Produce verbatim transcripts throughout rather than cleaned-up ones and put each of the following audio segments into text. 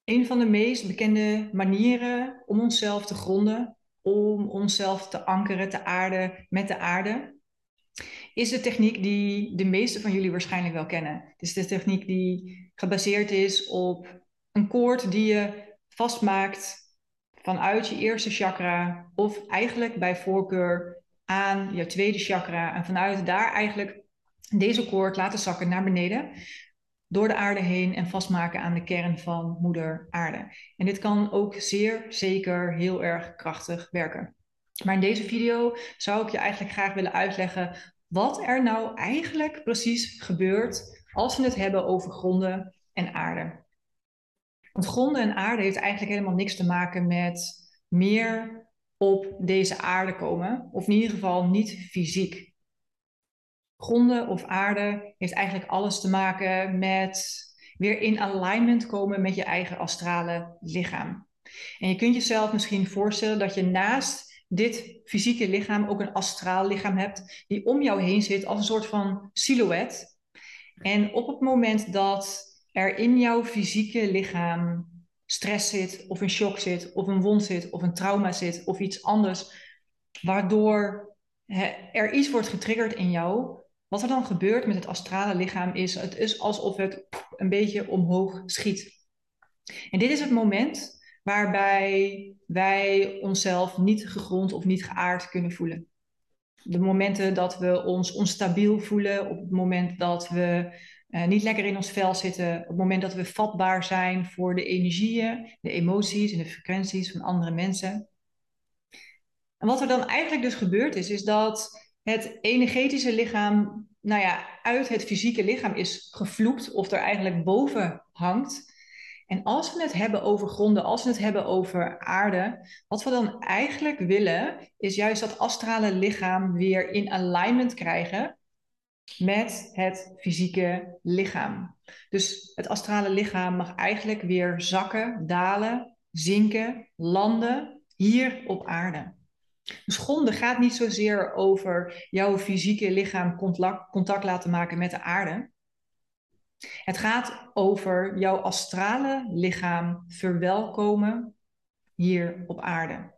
Een van de meest bekende manieren om onszelf te gronden, om onszelf te ankeren, te aarden met de aarde, is de techniek die de meeste van jullie waarschijnlijk wel kennen. Het is de techniek die gebaseerd is op een koord die je vastmaakt vanuit je eerste chakra, of eigenlijk bij voorkeur aan je tweede chakra, en vanuit daar eigenlijk deze koord laten zakken naar beneden, door de aarde heen en vastmaken aan de kern van moeder aarde. En dit kan ook zeer zeker heel erg krachtig werken. Maar in deze video zou ik je eigenlijk graag willen uitleggen wat er nou eigenlijk precies gebeurt als we het hebben over gronden en aarde. Want gronden en aarde heeft eigenlijk helemaal niks te maken met meer op deze aarde komen, of in ieder geval niet fysiek. Gronden of aarde heeft eigenlijk alles te maken met weer in alignment komen met je eigen astrale lichaam. En je kunt jezelf misschien voorstellen dat je naast dit fysieke lichaam ook een astraal lichaam hebt die om jou heen zit als een soort van silhouet. En op het moment dat er in jouw fysieke lichaam stress zit, of een shock zit, of een wond zit, of een trauma zit, of iets anders, waardoor er iets wordt getriggerd in jou, wat er dan gebeurt met het astrale lichaam is, het is alsof het een beetje omhoog schiet. En dit is het moment waarbij wij onszelf niet gegrond of niet geaard kunnen voelen. De momenten dat we ons onstabiel voelen, op het moment dat we uh, niet lekker in ons vel zitten, op het moment dat we vatbaar zijn voor de energieën, de emoties en de frequenties van andere mensen. En wat er dan eigenlijk dus gebeurd is, is dat het energetische lichaam, nou ja, uit het fysieke lichaam is gevloekt of er eigenlijk boven hangt. En als we het hebben over gronden, als we het hebben over aarde, wat we dan eigenlijk willen, is juist dat astrale lichaam weer in alignment krijgen met het fysieke lichaam. Dus het astrale lichaam mag eigenlijk weer zakken, dalen, zinken, landen hier op aarde. Dus gronden gaat niet zozeer over jouw fysieke lichaam contact, contact laten maken met de aarde. Het gaat over jouw astrale lichaam verwelkomen hier op aarde.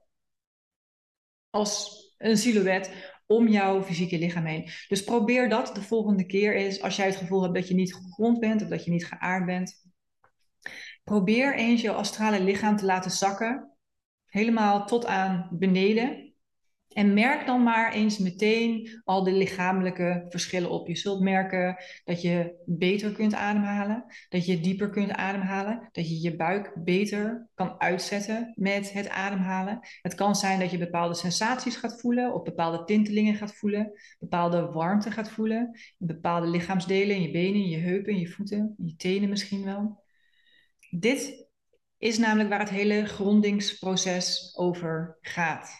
Als een silhouet om jouw fysieke lichaam heen. Dus probeer dat de volgende keer eens, als jij het gevoel hebt dat je niet gegrond bent of dat je niet geaard bent. Probeer eens jouw astrale lichaam te laten zakken, helemaal tot aan beneden. En merk dan maar eens meteen al de lichamelijke verschillen op. Je zult merken dat je beter kunt ademhalen, dat je dieper kunt ademhalen, dat je je buik beter kan uitzetten met het ademhalen. Het kan zijn dat je bepaalde sensaties gaat voelen of bepaalde tintelingen gaat voelen, bepaalde warmte gaat voelen, bepaalde lichaamsdelen in je benen, in je heupen, in je voeten, in je tenen misschien wel. Dit is namelijk waar het hele grondingsproces over gaat.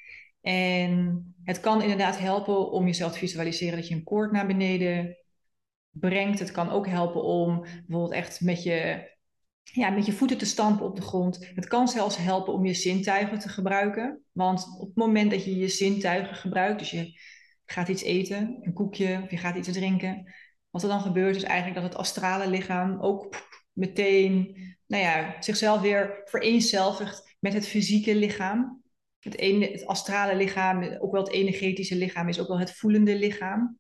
En het kan inderdaad helpen om jezelf te visualiseren dat je een koord naar beneden brengt. Het kan ook helpen om bijvoorbeeld echt met je, ja, met je voeten te stampen op de grond. Het kan zelfs helpen om je zintuigen te gebruiken. Want op het moment dat je je zintuigen gebruikt, dus je gaat iets eten, een koekje, of je gaat iets drinken. Wat er dan gebeurt is eigenlijk dat het astrale lichaam ook meteen, nou ja, zichzelf weer vereenzelvigt met het fysieke lichaam. Het, ene, het astrale lichaam, ook wel het energetische lichaam, is ook wel het voelende lichaam.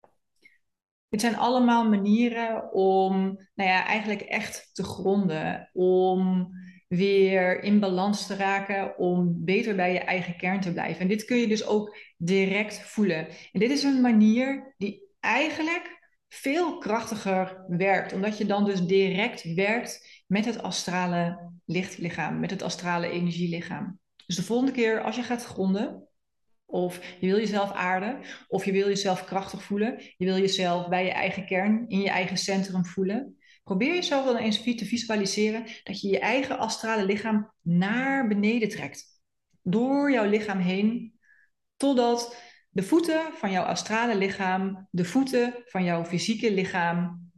Dit zijn allemaal manieren om, nou ja, eigenlijk echt te gronden. Om weer in balans te raken, om beter bij je eigen kern te blijven. En dit kun je dus ook direct voelen. En dit is een manier die eigenlijk veel krachtiger werkt. Omdat je dan dus direct werkt met het astrale lichtlichaam, met het astrale energielichaam. Dus de volgende keer als je gaat gronden, of je wil jezelf aarden, of je wil jezelf krachtig voelen, je wil jezelf bij je eigen kern, in je eigen centrum voelen, probeer jezelf dan eens te visualiseren dat je je eigen astrale lichaam naar beneden trekt. Door jouw lichaam heen, totdat de voeten van jouw astrale lichaam, de voeten van jouw fysieke lichaam,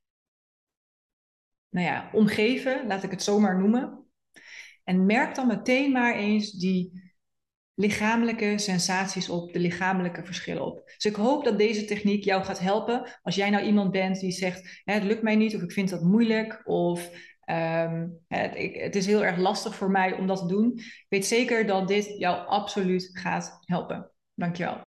nou ja, omgeven, laat ik het zo maar noemen. En merk dan meteen maar eens die lichamelijke sensaties op, de lichamelijke verschillen op. Dus ik hoop dat deze techniek jou gaat helpen als jij nou iemand bent die zegt, het lukt mij niet, of ik vind dat moeilijk, of Um, het, ik, het is heel erg lastig voor mij om dat te doen. Ik weet zeker dat dit jou absoluut gaat helpen. Dankjewel.